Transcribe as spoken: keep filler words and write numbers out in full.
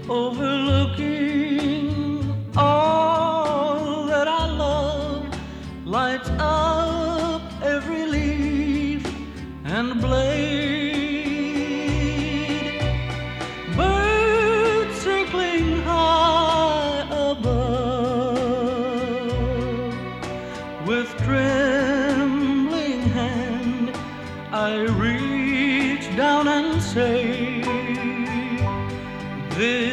overlooking all that I love, lights up every leaf and blade. Birds circling high above, with trembling hand I reach down and say, this